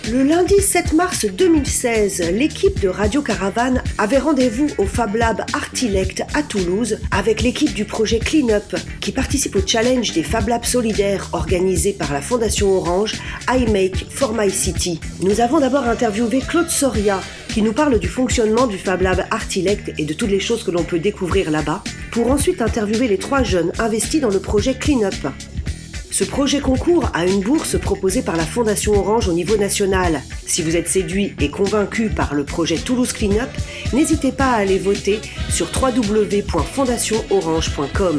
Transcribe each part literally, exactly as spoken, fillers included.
Le lundi sept mars deux mille seize, l'équipe de Radio Caravane avait rendez-vous au Fab Lab Artilect à Toulouse avec l'équipe du projet Clean Up qui participe au challenge des Fab Labs solidaires organisé par la Fondation Orange I Make for My City. Nous avons d'abord interviewé Claude Soria qui nous parle du fonctionnement du Fab Lab Artilect et de toutes les choses que l'on peut découvrir là-bas, pour ensuite interviewer les trois jeunes investis dans le projet Clean Up. Ce projet concourt à une bourse proposée par la Fondation Orange au niveau national. Si vous êtes séduit et convaincu par le projet Toulouse Clean Up, n'hésitez pas à aller voter sur w w w point fondation orange point com.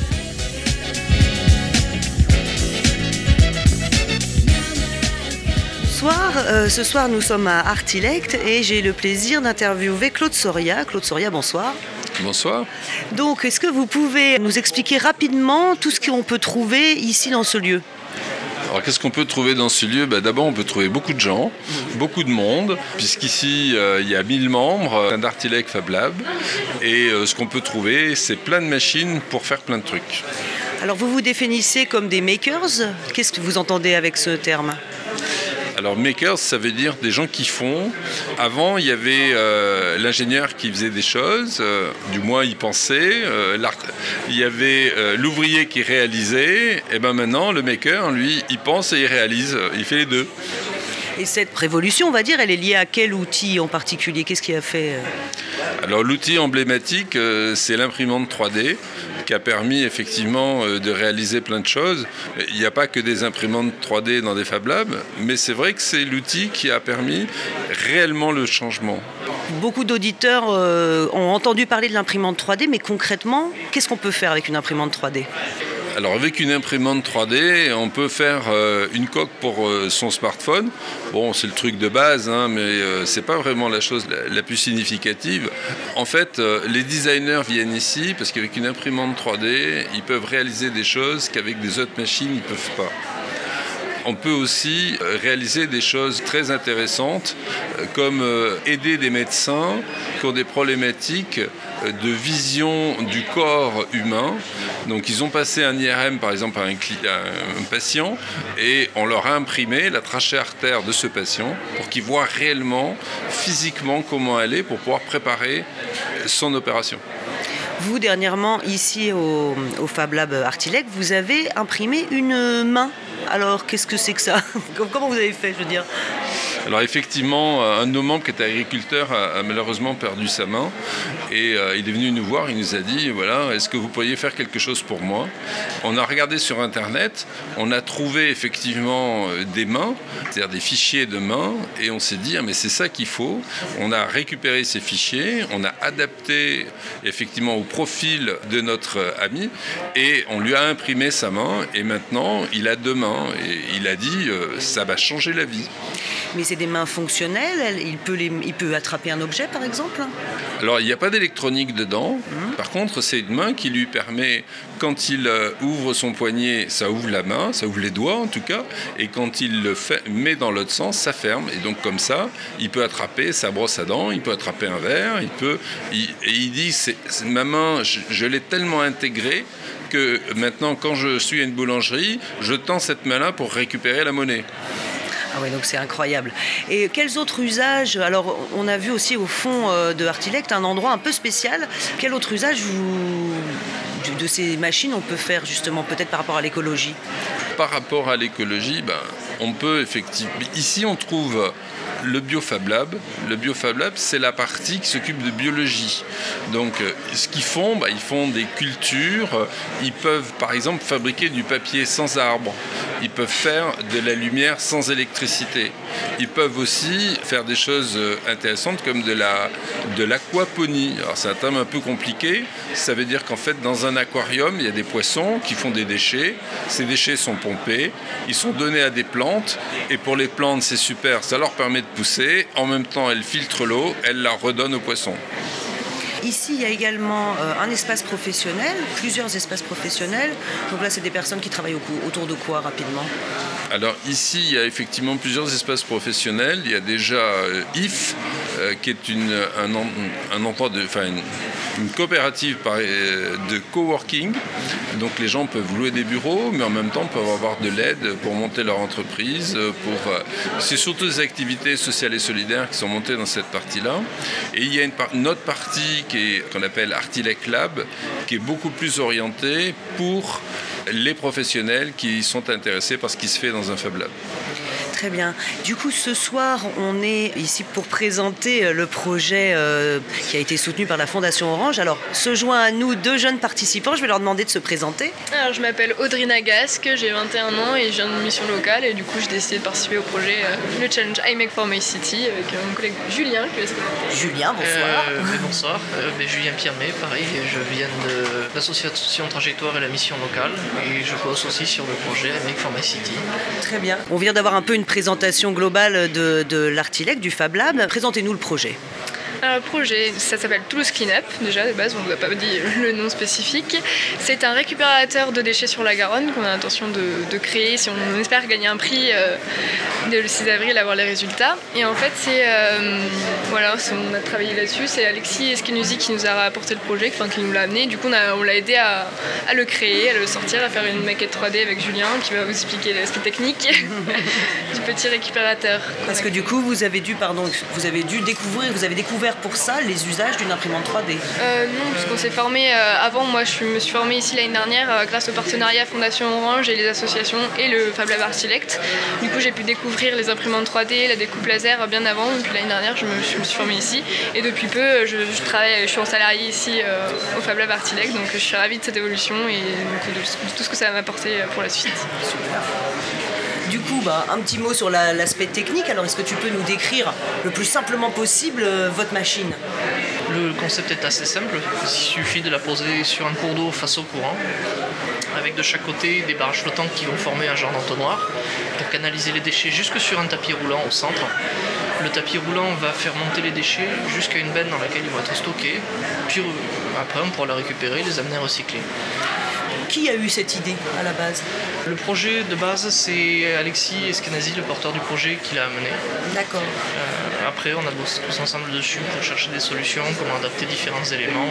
Bonsoir, euh, ce soir nous sommes à Artilect et j'ai le plaisir d'interviewer Claude Soria. Claude Soria, bonsoir. Bonsoir. Donc, est-ce que vous pouvez nous expliquer rapidement tout ce qu'on peut trouver ici dans ce lieu ? Alors, qu'est-ce qu'on peut trouver dans ce lieu ? Ben, d'abord, on peut trouver beaucoup de gens, beaucoup de monde, puisqu'ici, euh, il y a mille membres, un Artilect Fab Lab, et euh, ce qu'on peut trouver, c'est plein de machines pour faire plein de trucs. Alors, vous vous définissez comme des makers. Qu'est-ce que vous entendez avec ce terme ? Alors makers, ça veut dire des gens qui font. Avant, il y avait euh, l'ingénieur qui faisait des choses, euh, du moins il pensait. Euh, il y avait euh, l'ouvrier qui réalisait. Et ben maintenant, le maker, lui, il pense et il réalise. Il fait les deux. Et cette révolution, on va dire, elle est liée à quel outil en particulier ? Qu'est-ce qui a fait ? Alors l'outil emblématique, euh, c'est l'imprimante trois D. Qui a permis effectivement de réaliser plein de choses. Il n'y a pas que des imprimantes trois D dans des Fab Labs, mais c'est vrai que c'est l'outil qui a permis réellement le changement. Beaucoup d'auditeurs euh, ont entendu parler de l'imprimante trois D, mais concrètement, qu'est-ce qu'on peut faire avec une imprimante trois D ? Alors avec une imprimante trois D, on peut faire euh, une coque pour euh, son smartphone. Bon, c'est le truc de base, hein, mais euh, c'est pas vraiment la chose la, la plus significative. En fait, euh, les designers viennent ici parce qu'avec une imprimante trois D, ils peuvent réaliser des choses qu'avec des autres machines, ils ne peuvent pas. On peut aussi réaliser des choses très intéressantes, comme aider des médecins qui ont des problématiques de vision du corps humain. Donc ils ont passé un I R M par exemple à un, cli- à un patient et on leur a imprimé la trachée artère de ce patient pour qu'il voit réellement, physiquement comment elle est pour pouvoir préparer son opération. Vous, dernièrement, ici au, au Fab Lab Artilect, vous avez imprimé une main. Alors, qu'est-ce que c'est que ça ? Comment vous avez fait, je veux dire ? Alors effectivement, un de nos membres qui est agriculteur a, a malheureusement perdu sa main et euh, il est venu nous voir, il nous a dit, voilà, est-ce que vous pourriez faire quelque chose pour moi ? On a regardé sur Internet, on a trouvé effectivement des mains, c'est-à-dire des fichiers de mains, et on s'est dit, ah, mais c'est ça qu'il faut. On a récupéré ces fichiers, on a adapté effectivement au profil de notre ami et on lui a imprimé sa main et maintenant il a deux mains et il a dit, euh, ça va changer la vie. Mais c'est des mains fonctionnelles, il peut, les, il peut attraper un objet par exemple ? Alors il n'y a pas d'électronique dedans, mmh. Par contre c'est une main qui lui permet, quand il euh, ouvre son poignet, ça ouvre la main, ça ouvre les doigts en tout cas, et quand il le fait, met dans l'autre sens, ça ferme, et donc comme ça, il peut attraper sa brosse à dents, il peut attraper un verre, il peut, il, et il dit, c'est, c'est, ma main, je, je l'ai tellement intégrée, que maintenant quand je suis à une boulangerie, je tends cette main-là pour récupérer la monnaie. Ah oui, donc c'est incroyable. Et quels autres usages ? Alors, on a vu aussi au fond de Artilect un endroit un peu spécial. Quel autre usage vous, de ces machines on peut faire justement, peut-être par rapport à l'écologie ? Par rapport à l'écologie, ben, on peut effectivement... Ici, on trouve le BioFab Lab. Le BioFab Lab, c'est la partie qui s'occupe de biologie. Donc, ce qu'ils font, ben, ils font des cultures. Ils peuvent, par exemple, fabriquer du papier sans arbre. Ils peuvent faire de la lumière sans électricité. Ils peuvent aussi faire des choses intéressantes comme de la, de l'aquaponie. Alors, c'est un terme un peu compliqué. Ça veut dire qu'en fait, dans un aquarium, il y a des poissons qui font des déchets. Ces déchets sont pompés. Ils sont donnés à des plantes. Et pour les plantes, c'est super. Ça leur permet de pousser. En même temps, elles filtrent l'eau. Elles la redonnent aux poissons. Ici, il y a également euh, un espace professionnel, plusieurs espaces professionnels. Donc là, c'est des personnes qui travaillent au, autour de quoi, rapidement ? Alors ici, il y a effectivement plusieurs espaces professionnels. Il y a déjà euh, I F, euh, qui est une, un, un endroit de, enfin une, une coopérative de coworking. Donc les gens peuvent louer des bureaux, mais en même temps peuvent avoir de l'aide pour monter leur entreprise. Pour, c'est surtout des activités sociales et solidaires qui sont montées dans cette partie-là. Et il y a une, une autre partie qui est, qu'on appelle Artilect Lab, qui est beaucoup plus orientée pour les professionnels qui sont intéressés par ce qui se fait dans un Fab Lab. Très bien. Du coup, ce soir, on est ici pour présenter le projet euh, qui a été soutenu par la Fondation Orange. Alors, se joint à nous deux jeunes participants. Je vais leur demander de se présenter. Alors, je m'appelle Audrina Gasque, j'ai vingt et un ans et je viens d'une mission locale. Et du coup, j'ai décidé de participer au projet euh, le challenge I Make for My City avec euh, mon collègue Julien qui va se présenter. Julien, bonsoir. Euh, oui, bonsoir. Euh, ben, Julien Piermet, pareil. Je viens de l'association Trajectoire et la mission locale. Et je bosse aussi sur le projet I Make for My City. Très bien. On vient d'avoir un peu une présentation globale de, de l'Artilect, du Fab Lab. Présentez-nous le projet. Alors, le projet, ça s'appelle Toulouse Cleanup, déjà de base, on ne vous a pas dit le nom spécifique. C'est un récupérateur de déchets sur la Garonne qu'on a l'intention de, de créer, si on espère gagner un prix euh, dès le six avril, avoir les résultats. Et en fait, c'est, euh, voilà, c'est, on a travaillé là-dessus, c'est Alexis Eskenusi qui nous a apporté le projet, enfin, qui nous l'a amené. Du coup, on, a, on l'a aidé à, à le créer, à le sortir, à faire une maquette trois D avec Julien qui va vous expliquer l'aspect technique du petit récupérateur. Parce que du coup, vous avez dû, pardon, vous avez dû découvrir, vous avez découvert pour ça les usages d'une imprimante trois D. euh, Non, parce qu'on s'est formé euh, avant. Moi, je me suis formée ici l'année dernière euh, grâce au partenariat Fondation Orange et les associations et le Fab Lab Artilect. Du coup, j'ai pu découvrir les imprimantes trois D, la découpe laser bien avant. Depuis l'année dernière, je me, je me suis formée ici. Et depuis peu, je, je travaille, je suis en salarié ici euh, au Fab Lab Artilect. Donc, je suis ravie de cette évolution et donc, de, de tout ce que ça va m'apporter pour la suite. Super. Du coup, bah, un petit mot sur la, l'aspect technique. Alors, est-ce que tu peux nous décrire le plus simplement possible euh, votre machine ? Le concept est assez simple. Il suffit de la poser sur un cours d'eau face au courant, avec de chaque côté des barrages flottants qui vont former un genre d'entonnoir pour canaliser les déchets jusque sur un tapis roulant au centre. Le tapis roulant va faire monter les déchets jusqu'à une benne dans laquelle ils vont être stockés. Puis après, on pourra les récupérer et les amener à recycler. Qui a eu cette idée à la base ? Le projet de base, c'est Alexis Eskenazi, le porteur du projet, qui l'a amené. D'accord. Euh, après, on a bossé tous ensemble dessus pour chercher des solutions, comment adapter différents éléments.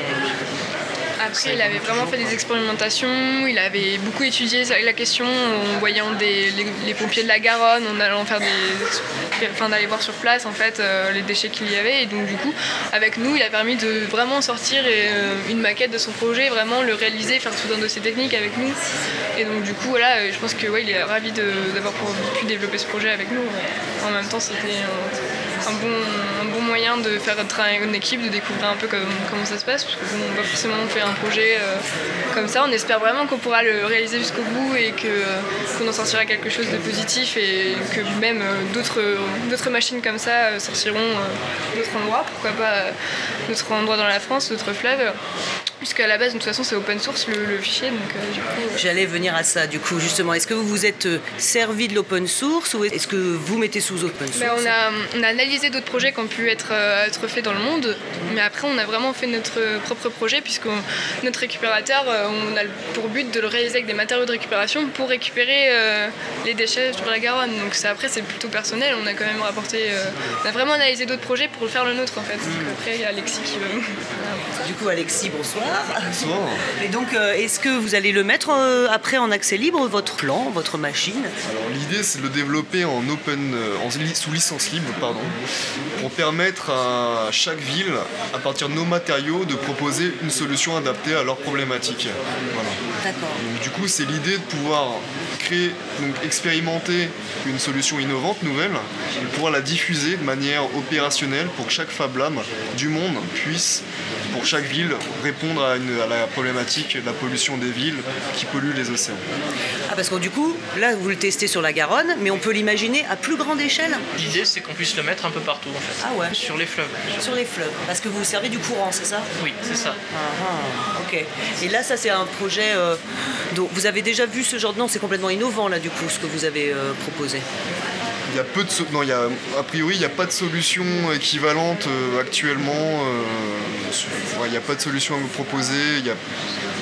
Après, il avait vraiment fait des expérimentations, il avait beaucoup étudié la question en voyant des, les, les pompiers de la Garonne, en allant faire des, enfin, d'aller voir sur place en fait euh, les déchets qu'il y avait. Et donc du coup, avec nous, il a permis de vraiment sortir euh, une maquette de son projet, vraiment le réaliser, faire tout un dossier technique avec nous. Et donc du coup, voilà, je pense que ouais, il est ravi de, d'avoir pu développer ce projet avec nous. En même temps, c'était un, un, bon, un bon moyen de faire travailler une équipe, de découvrir un peu comme, comment ça se passe, parce que bon, on va forcément faire un projet euh, comme ça. On espère vraiment qu'on pourra le réaliser jusqu'au bout et que, euh, qu'on en sortira quelque chose de positif et que même euh, d'autres, d'autres machines comme ça euh, sortiront euh, d'autres endroits, pourquoi pas euh, d'autres endroits dans la France, d'autres fleuves. Puisqu'à la base, de toute façon, c'est open source le, le fichier. Donc, euh, du coup, euh... J'allais venir à ça, du coup, justement. Est-ce que vous vous êtes servi de l'open source ou est-ce que vous mettez sous open source ? Ben, on, a, on a analysé d'autres projets qui ont pu être, euh, être faits dans le monde, mais après, on a vraiment fait notre propre projet, puisque notre récupérateur, euh, on a pour but de le réaliser avec des matériaux de récupération pour récupérer euh, les déchets sur la Garonne. Donc ça, après, c'est plutôt personnel. On a quand même rapporté... Euh, on a vraiment analysé d'autres projets pour faire le nôtre, en fait. Donc, après, il y a Alexis qui va... Du coup, Alexis, bonsoir. Bonsoir. Et donc, euh, est-ce que vous allez le mettre euh, après en accès libre, votre plan, votre machine ? Alors l'idée, c'est de le développer en open, euh, en, sous licence libre, pardon, pour permettre à chaque ville, à partir de nos matériaux, de proposer une solution adaptée à leurs problématiques. Voilà. D'accord. Donc, du coup, c'est l'idée de pouvoir créer, donc expérimenter une solution innovante, nouvelle, et pouvoir la diffuser de manière opérationnelle pour que chaque Fab Lab du monde puisse, pour chaque ville, répondre à, une, à la problématique de la pollution des villes qui polluent les océans. Ah, parce que du coup, là, vous le testez sur la Garonne, mais on peut l'imaginer à plus grande échelle ? L'idée, c'est qu'on puisse le mettre un peu partout, en fait. Ah ouais. Sur les fleuves. Sur les fleuves, parce que vous vous servez du courant, c'est ça ? Oui, c'est ça. Ah, ah, ok. Et là, ça, c'est un projet... Euh, dont vous avez déjà vu ce genre de... Non, c'est complètement innovant, là, du coup, ce que vous avez euh, proposé. Il y a peu de so- non, il y a, a priori, il n'y a pas de solution équivalente euh, actuellement. Euh, il n'y a pas de solution à vous proposer. Il y a,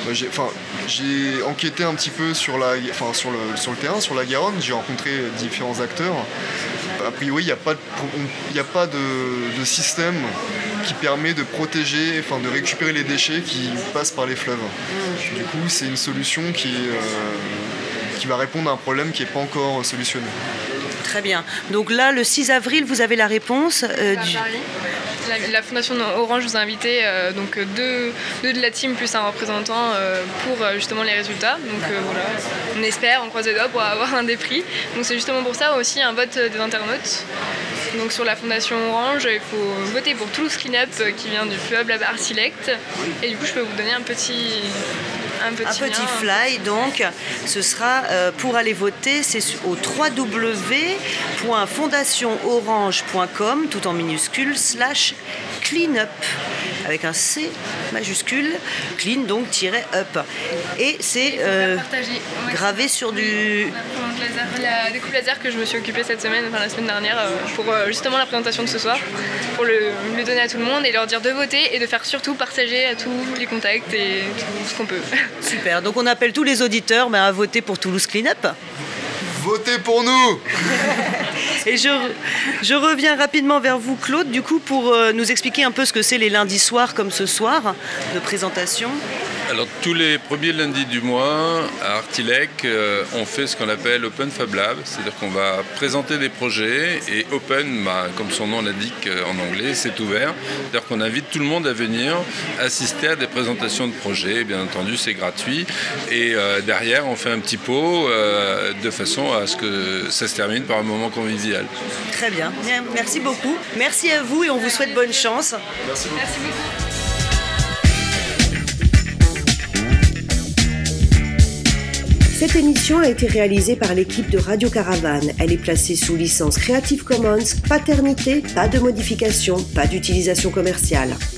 j'ai, enfin, j'ai enquêté un petit peu sur, la, enfin, sur, le, sur le terrain, sur la Garonne, j'ai rencontré différents acteurs. A priori, il n'y a pas, de, y a pas de, de système qui permet de protéger, enfin de récupérer les déchets qui passent par les fleuves. Du coup, c'est une solution qui, est, euh, qui va répondre à un problème qui n'est pas encore solutionné. Très bien. Donc là, le six avril, vous avez la réponse euh, du... Paris. La, la Fondation Orange vous a invité euh, donc deux, deux de la team plus un représentant euh, pour euh, justement les résultats. Donc euh, voilà, on espère, on croise les doigts pour avoir un des prix. Donc c'est justement pour ça aussi un vote des internautes. Donc sur la Fondation Orange, il faut voter pour Toulouse Cleanup euh, qui vient du Fab Lab Art Select. Et du coup, je peux vous donner un petit... Un petit, un petit lien, fly, donc ce sera euh, pour aller voter, c'est au w w w point fondation orange point com, tout en minuscule, slash cleanup, avec un C majuscule, clean donc tiret up. Et c'est euh, gravé sur du... La, la découpe laser que je me suis occupée cette semaine, enfin la semaine dernière, euh, pour euh, justement la présentation de ce soir, pour le, le donner à tout le monde et leur dire de voter et de faire surtout partager à tous les contacts et tout ce qu'on peut. Super, donc on appelle tous les auditeurs ben, à voter pour Toulouse Cleanup. Votez pour nous. Et je, je reviens rapidement vers vous, Claude, du coup, pour euh, nous expliquer un peu ce que c'est les lundis soirs comme ce soir de présentation. Alors tous les premiers lundis du mois à Artilec, euh, on fait ce qu'on appelle Open Fab Lab, c'est-à-dire qu'on va présenter des projets et Open, bah, comme son nom l'indique en anglais, c'est ouvert. C'est-à-dire qu'on invite tout le monde à venir assister à des présentations de projets. Bien entendu, c'est gratuit. Et euh, derrière, on fait un petit pot euh, de façon à ce que ça se termine par un moment convivial. Très bien. Bien, merci beaucoup. Merci à vous et on vous souhaite bonne chance. Merci beaucoup. Merci beaucoup. Cette émission a été réalisée par l'équipe de Radio Caravane. Elle est placée sous licence Creative Commons, paternité, pas de modification, pas d'utilisation commerciale.